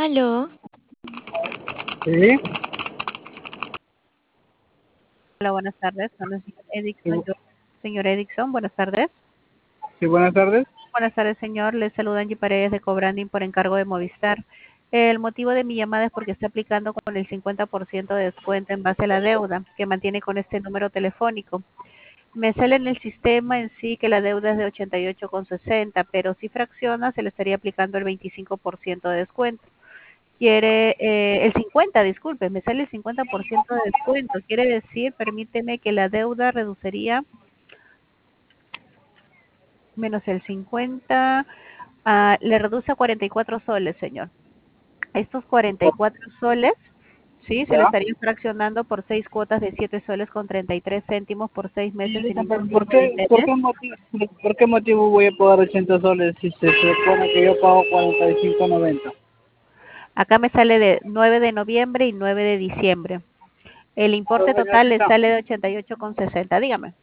Aló, Sí, Hola, buenas tardes. Con el señor sí, Edixon. Señor Edixon, buenas tardes. sí, buenas tardes. Buenas tardes, señor. Le saluda Angie Paredes de Cobranding por encargo de Movistar. El motivo de mi llamada es porque está aplicando con el 50% de descuento en base a la deuda que mantiene con este número telefónico. Me sale en el sistema en sí que la deuda es de 88,60, pero si fracciona se le estaría aplicando el 25% de descuento. Quiere el 50, disculpe, me sale el 50% de descuento. Quiere decir, permíteme que la deuda reduciría menos el 50, le reduce a 44 soles, señor. Estos 44 soles, sí, se le ¿Ya? estaría fraccionando por 6 cuotas de 7 soles con 33 céntimos por 6 meses sin Señorita, ningún pero tipo de interés. por qué motivo voy a pagar 80 soles si se supone que yo pago 45.90? Acá me sale de 9 de noviembre y 9 de diciembre. El Pero importe total le señorita, sale de 88,60. Dígame.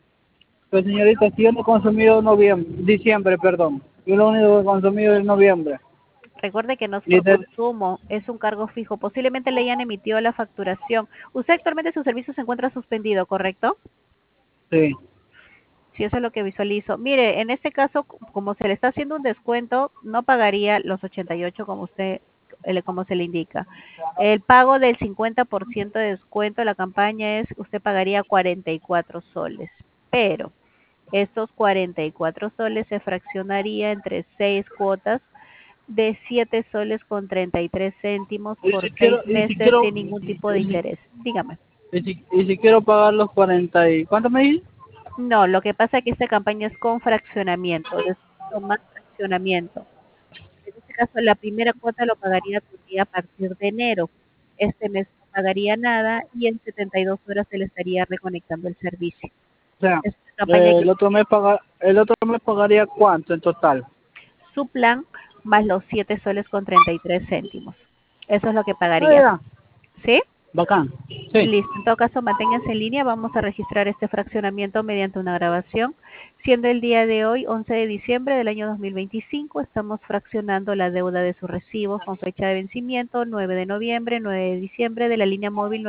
si yo no he consumido diciembre, perdón. Yo lo único que he consumido es noviembre. Recuerde que no es Y por de- consumo, es un cargo fijo. Posiblemente le hayan emitido la facturación. Usted actualmente su servicio se encuentra suspendido, ¿correcto? sí, Si eso es lo que visualizo. Mire, en este caso, como se le está haciendo un descuento, no pagaría los 88 como usted, como se le indica. El pago del 50% de descuento de la campaña es, usted pagaría 44 soles. Pero estos 44 soles se fraccionaría entre 6 cuotas de 7 soles con 33 céntimos y por si 6 quiero, y si meses quiero, sin ningún tipo de interés. Dígame. y si quiero pagar los 40 y... ¿Cuánto me dices? No, lo que pasa es que esta campaña es con fraccionamiento, descuento más fraccionamiento. En este caso, la primera cuota lo pagaría todavía a partir de enero. Este mes no pagaría nada y en 72 horas se le estaría reconectando el servicio. O sea, Es una campaña que el otro mes pagaría ¿cuánto en total? su plan más los 7 soles con 33 céntimos. Eso es lo que Ah, pagaría. ya, ¿Sí? bacán. Sí. Listo, en todo caso, manténganse en línea. Vamos a registrar este fraccionamiento mediante una grabación. Siendo el día de hoy, 11 de diciembre del año 2025, estamos fraccionando la deuda de sus recibos con fecha de vencimiento 9 de noviembre, 9 de diciembre de la línea móvil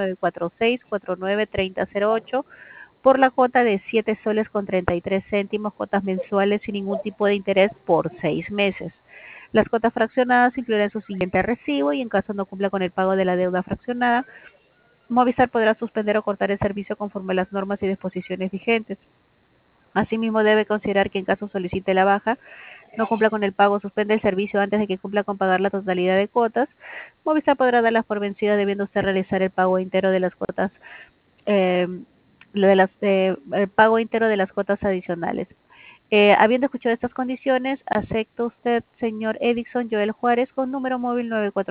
946-493008 por la cuota de 7 soles con 33 céntimos, cuotas mensuales sin ningún tipo de interés por 6 meses. Las cuotas fraccionadas incluirán su siguiente recibo y en caso no cumpla con el pago de la deuda fraccionada, Movistar podrá suspender o cortar el servicio conforme a las normas y disposiciones vigentes. Asimismo, debe considerar que en caso solicite la baja, no cumpla con el pago, suspende el servicio antes de que cumpla con pagar la totalidad de cuotas, Movistar podrá darlas por vencidas debiendo usted realizar el pago entero de las cuotas, eh, el pago entero de las cuotas adicionales. Habiendo escuchado estas condiciones, ¿acepta usted, señor Edixon Joel Juárez, con número móvil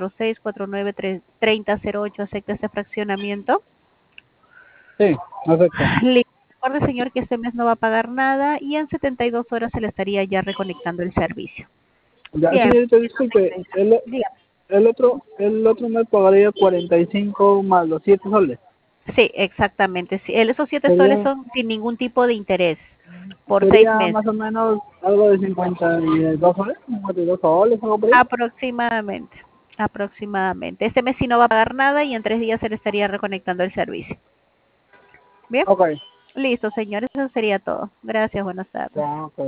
946-493008, acepta este fraccionamiento? Sí, perfecto. Recuerde, señor, que este mes no va a pagar nada y en 72 horas se le estaría ya reconectando el servicio. Ya, Bien, señorita, disculpe, dígame. el otro mes pagaría 45 más los 7 soles. Sí, exactamente. Sí, esos 7 soles Sería, son sin ningún tipo de interés por 6 sería más meses. o menos algo de 52 soles, 52 soles, algo por ahí. Aproximadamente. Aproximadamente. Este mes sí no va a pagar nada y en 3 días se le estaría reconectando el servicio. Bien. Ok, Listo, señores. Eso sería todo. Gracias. Buenas tardes. ya, ok.